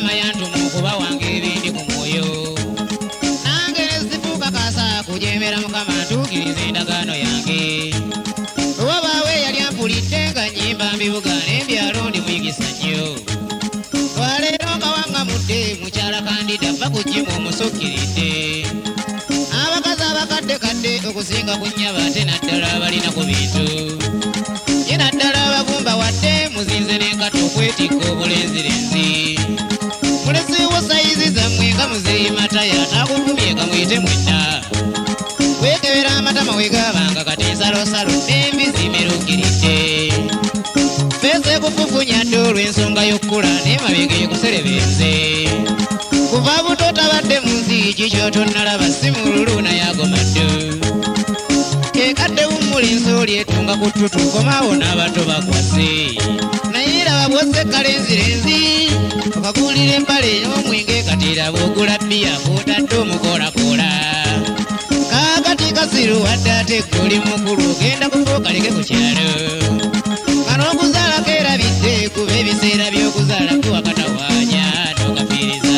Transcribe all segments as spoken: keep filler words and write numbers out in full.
mukama yantuma okuba wange ebindi ku mwoyo nange nesifuuka kaasa kujemera mukama ntuukiriza endagaano yange wabaawe yali ampulidde nga nnyimba mbibuga n'embyalo ndi muyigisa nnyo twaleero nga wangamudde mukyala kandida va ku jjimu omusukkiridde abakazi abakadde kadde okusinga ku nnyaba ate naddala abalina ku bintu ye naddala abagumba wadde muzinze n'enkato okwetikka obulenzirenzi mulesiiwo sayizi zammwe nga muzeeyi mataya ataakuvumye kamuyite mwenna weekebera amatama wegaabanga kati ensalosalo n'embi zimeruukiridde feese kufufunya dde olw'ensonga y'okkula n'emabega ekuserebenze kuva buto tabadde mu nsi kikyotonnalaba si mululu naye agomadde kekadde wummula ensooli etunga ku ttutu komaawo n'abato bakwase naye raba bw'osekkala enzirenzi okakuulira empale y'omwenge kati raba ogula bbiya kw'otadde omukoolakoola kaakati kasiru wadde ate ggoli mukulu ogenda kufuukaleke ku kyalo nga n'okuzaalako erabidde kuba ebiseera by'okuzaala kuwakatawaanya tokafiiriza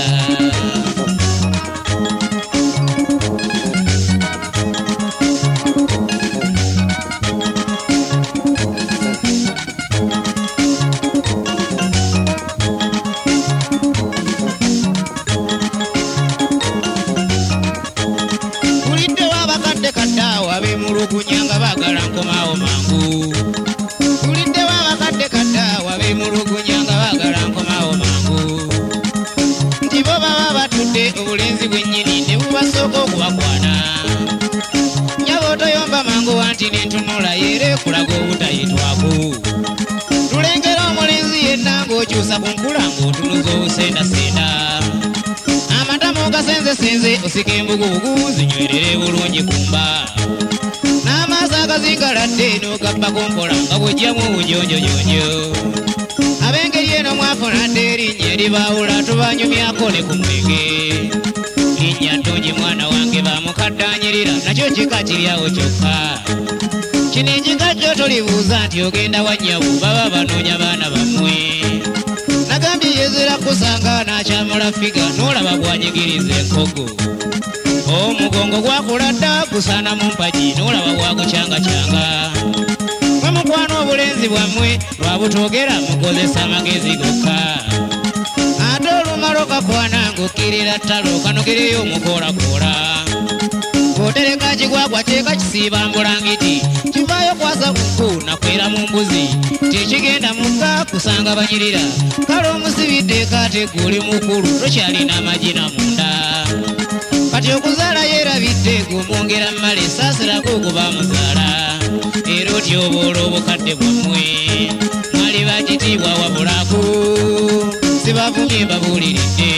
abemulugunyanga baagala nkomaawo mangu tuliddewo abakadde kaddawo abemulugunyanga baagala nkomaawo mangu nti bo baba batudde obulenzi bwennyini ne bubasooka okubakwana nyaba otoyomba mangu wanti nentunula yeera ekulaga obutayitwako tulengera omulenzi yenna ng'okyusa ku nkula ng'otunuza obusendasenda amatama ogasenzesenze osika embugubugu zinywerere bulungi kumba n'amaaso agazingaladde n'ogabbako mpola nga bw'ojjamu obujonjojonjo ab'engeri eno mwafunadde erinnya eribaawula tubanyumyako ne ku mwenge linnya ntungi mwana wange bamukaddaanyirira nakyo kika kiryawo kyokka kino enjika kyo tolibuuza nti ogenda wannyabu baba banoonya baana bammwe nagambye yezera kusanga n'akyamula figa n'olaba bwanyigiriza enkogo omugongo gwakula dda gusaana mu mpagi n'olaba bwagucyangacyanga mwe mukwana obulenzi bwammwe lwabutogera mukozesa amagezi gokka ate olumala okakwana ng'okkirira ttalo kanogereyo omukoolakoola bw'otereka kigwagwa kyeka kisiiba mbulangiti kivaayo kwasa ku nku nakwera mu mbuzi tekigenda mukka kusanga banyirira kale omusibidde kaate guli mukulu tokyalina amagina munda kati okuzaala yeerabidde gumwongera mmale saasirako okuba muzaala era otyoboola obukadde bwammwe mwali bakitiibwa wabulaku sibavumye mbabuuliridde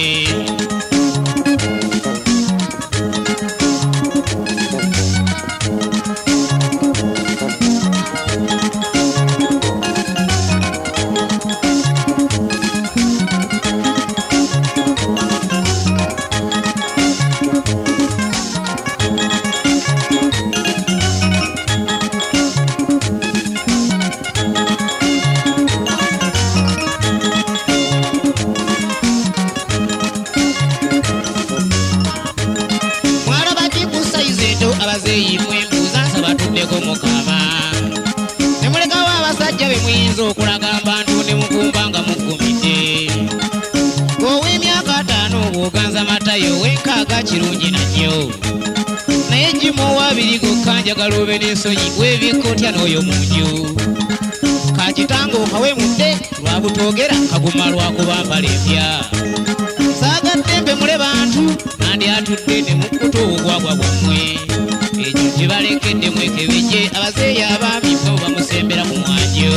abazeeyi mwembuuza nsaba tuddeko mukama ne mulekawo abasajja be muyinza okulaga mbantu ne mukumba nga muggumidde ow'emyaka ataano bw'oganza matayo w'enkaaga kirungi nannyo naye jjimu ow'abiri gokka njagala obe n'ensonyi weebikka otya n'oyo mu nju kakitanga okawemudde lwabutogera kaguma lwakuba mpala empya saagadde mbe mule bantu nandi atudde ne mukkuta obugwagwa bwammwe ekyo kibalekedde mwekebejje abazeeyi abaami bo bamusembera mu mwanjo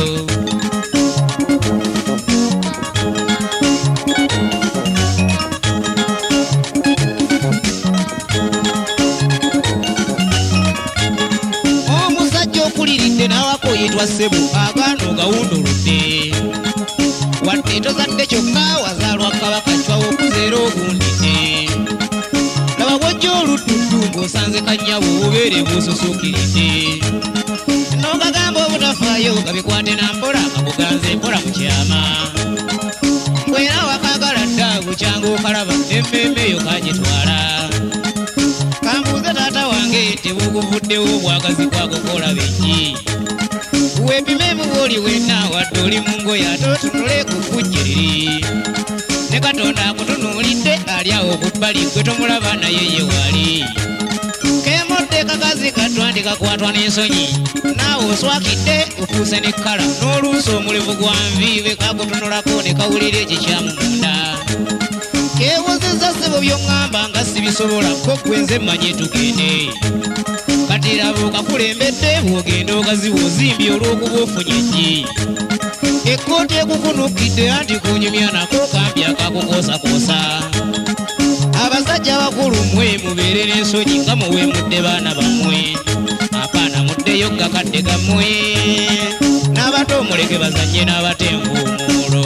omusajja okuliridde n'awako yitwa ssebo agaana ogawunduludde wadde tozadde kyokka wazaalwa kabaka cwawo okuzeera ogundidde laba bwojja olududdu ng'osanze kannyabo obubeere bususuukiridde n'ogagamba obutafaayo gabikwate na mpola kakuganze mpola mu kyama bwera wakagala dda bukya bukuvuddewo obwagazi kwakukola benji wepimemu bwoli wenna wadde oli mu ngoye ate otunule kukujjiriri ne Katonda akutunuulidde ali awo ku bbali gwe tomulaba naye ye wali kemodde kakazi katwandika kwatwa n'ensonyi naawe oswakidde ofuuse ne kkala n'oluusi omulevu gwa nviive kakutunulako ne kawulira ekikyamu munda keewozezza ssebo by'oŋŋamba nga sibisobola ko gwe nze mmanye tugende kati laba okakulembedde bw'ogenda ogaziwa ozimbye olw'okuba ofunye eggi ekkooti ekukunukidde anti kunyumya nako kampi akakukoosakoosa abasajja bakulu mmwe mubeere n'ensonyi nga muweemudde baana bammwe apaana muddeyo gakadde gammwe n'abato muleke bazannye n'abatenvuumuulo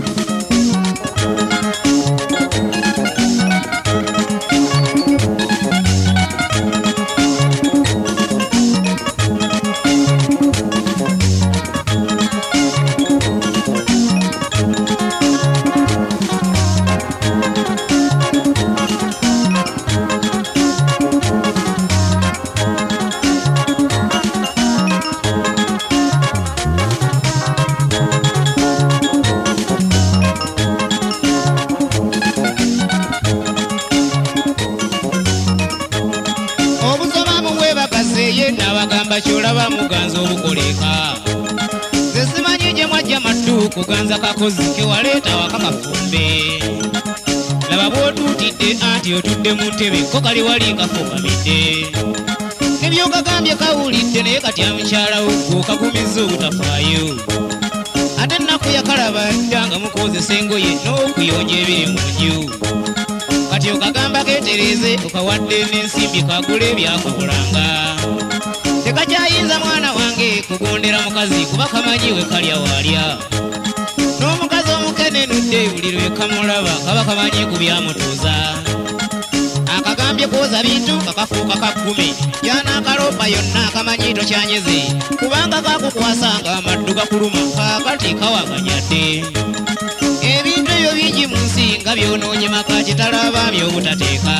n'abagamba kyolaba muganza obukoleka ze simanyi gye mwajja maddu kuganza kakozi kewaleeta waka kafumbe laba bw'otuutidde anti otudde mu ntebe ko kali wali kafukamidde nebyokagambye kawulidde naye kati amukyalawo gweokagumizza obutafaayo ate ennaku yakalaba dda nga mukozesa engoye n'okuyonja ebiri mu nju kati okagamba keetereze okawadde n'ensimbi kagula ebyakakolanga tekakyayinza mwana wange kugondera mukazi kuba kamanyi we kalya waalya n'omukazi omukenenudde buli lwe kamulaba kaba kamanyi ku byamutuuza akagambye kwoza bintu kakafuuka kakkumi yanaakalopa yonna akamanyi tokyanyeze kubanga kakukwasanga amaddu gakuluma kaakati kawaganyadde ebintu ebyo bingi mu nsi nga byonoonye maka kitala abaami obutateeka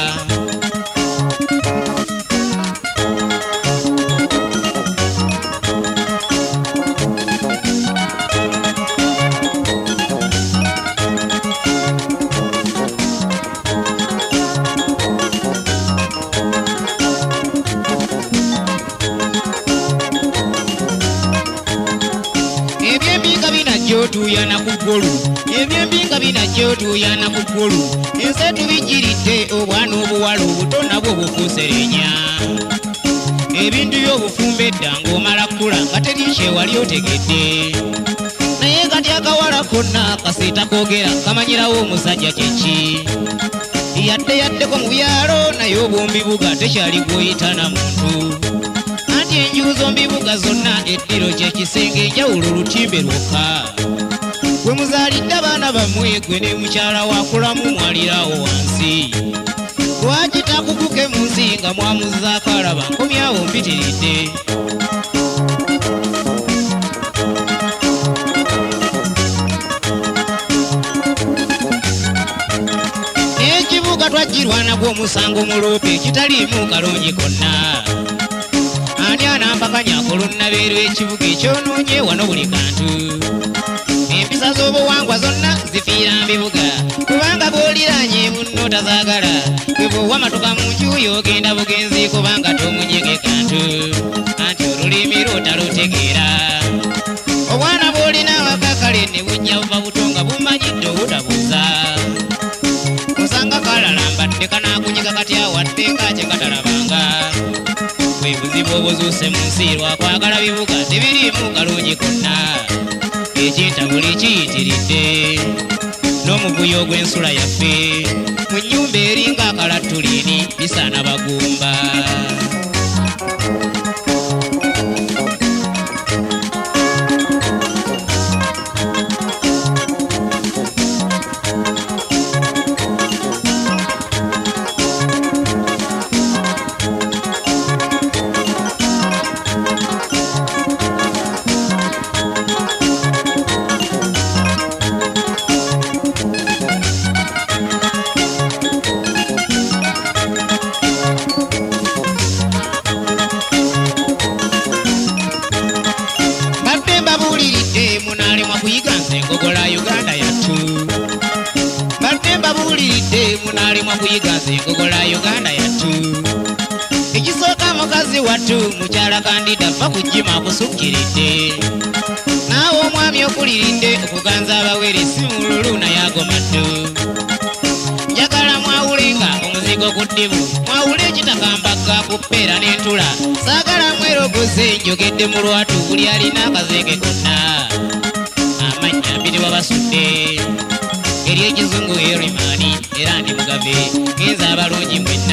tuyana ku ggulu ebyembinga binajja otuyana ku ggulu ensi tubijiridde obwana obuwala obuto nabwo bufuuserenya ebintu by'obufumba edda ng'omala kkula nga teri kyewali otegedde naye kati akawala konna kasiita koogera kamanyirawo omusajja kyeki yadde yaddeko mu byalo naye obwombibuga tekyali gwoyitana muntu anti enju zombibuga zonna eddiro kyekisenge enjawulo olutimbe lwokka gwe muzaalidde abaana bammwe gwe ne mukyala wakulamu mwalirawo wansi lwaki takuguke mu nsi nga mwamuzzaako alaba nkomyawo mpitiridde ekibuga twajirwanagwo omusango muloope kitaliimu kalongi konna ani anampakanya akolonnabeeru ekibuga ekyonoonye wano buli kantu empisa z'obuwangwa zonna zifiira mbibuga kubanga bw'oliranye munno tazaagala bwe bw'owa matoka mu nju y'ogenda bugenzi kubanga tomunyege kantu anti olulimi lwo talutegeera obwana bw'olina awakakale ne bujja buva buto nga bumanyidde obutabuuza osanga kalalambadde kanaakunyiga kati awadde kake katalabanga bwe buzibu obuzuuse mu nsi lwakwagala bibuga tebiriimu kalungi konna ekinta buli kiyitiridde n'omuvuyo ogw'ensula yaffe mu nnyumba eringa akalatulini bisaana bagumba mwa kuyiga nze ngogola Uganda yattu ekisooka mukazi wattu mukyala Kandida fa kujima kusukkiridde naawe omwami okuliridde okuganza abawere si mululu naye agomaddu njagala mwawulenga omuzigo ku ddibu mwawule ekitakambaga ku ppeera n'entula saagala mwerogoze njogedde mu lwatu buli alina akazeeke konna amannya mbiri wabasudde eri ekizungu erimani era ndi mugabe genza abalungi mwenna